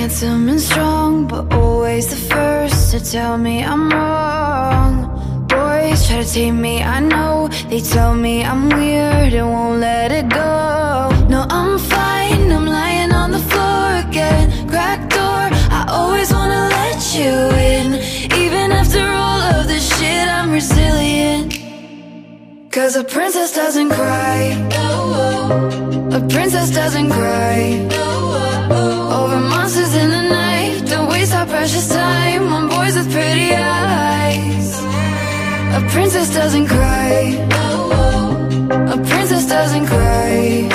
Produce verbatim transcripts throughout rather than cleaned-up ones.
handsome and strong, but always the first to tell me I'm wrong. Boys try to tame me, I know. They tell me I'm weird and won't let it go. No, I'm fine, I'm lying on the floor again. Cracked door, I always wanna let you in. Even after all of this shit, I'm resilient. Cause a princess doesn't cry. A princess doesn't cry over monsters in the night. Don't waste our precious time on boys with pretty eyes. A princess doesn't cry. A princess doesn't cry.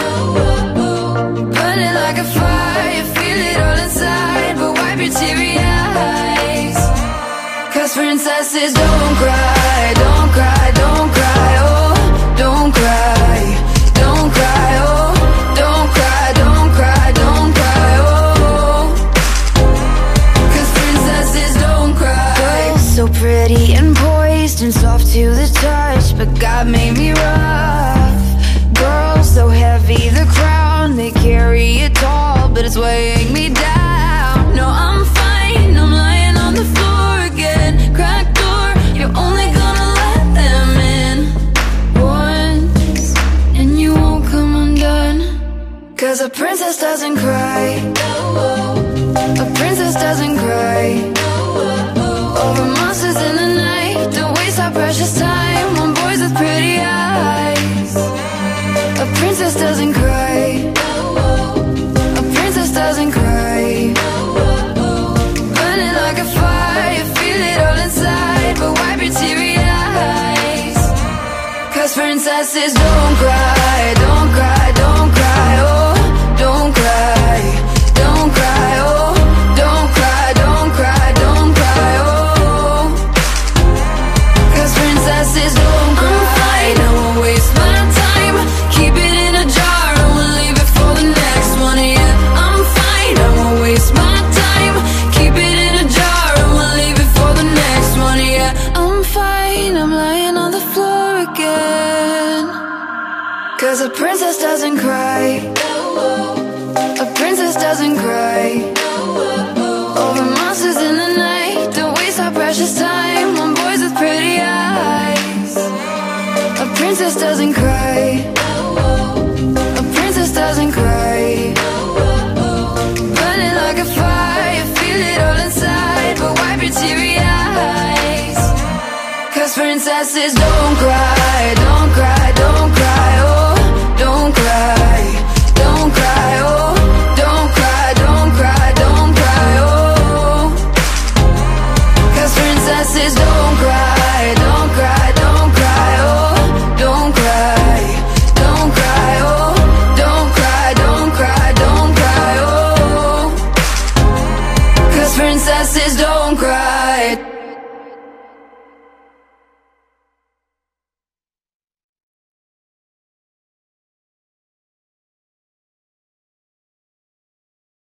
Burn it like a fire, feel it all inside, but wipe your teary eyes. Cause princesses don't cry, don't cry, don't cry, oh, don't cry, don't cry, oh, don't cry, don't cry, don't cry, oh. Cause princesses don't cry. Girls so pretty and poised and soft to the touch, but God made me rough. Girls so heavy, the crown they carry it tall, but it's weighing me down. No, I'm fine, I'm lying on the floor again. Cracked door, you're only gonna let them in once, and you won't come undone. Cause a princess doesn't cry. A princess doesn't cry over monsters in the night. Don't waste our precious time on boys with pretty eyes. A princess doesn't cry. A princess doesn't cry. Burn it like a fire, feel it all inside, but wipe your teary eyes. Cause princesses don't cry, don't cry, don't cry, oh, don't cry, don't cry, oh, don't cry, don't cry, don't cry, oh. Cause princesses don't cry. I'm fine, I won't waste my time. Keep it in a jar and we'll leave it for the next one, yeah. I'm fine, I won't waste my time. Keep it in a jar and we'll leave it for the next one, yeah. I'm fine, I'm lying on the floor again. Cause a princess doesn't cry. A princess doesn't cry over monsters in the night. Don't waste our precious time on boys with pretty eyes. A princess doesn't cry. A princess doesn't cry. Burn it like a fire, feel it all inside, but wipe your teary eyes. Cause princesses don't cry.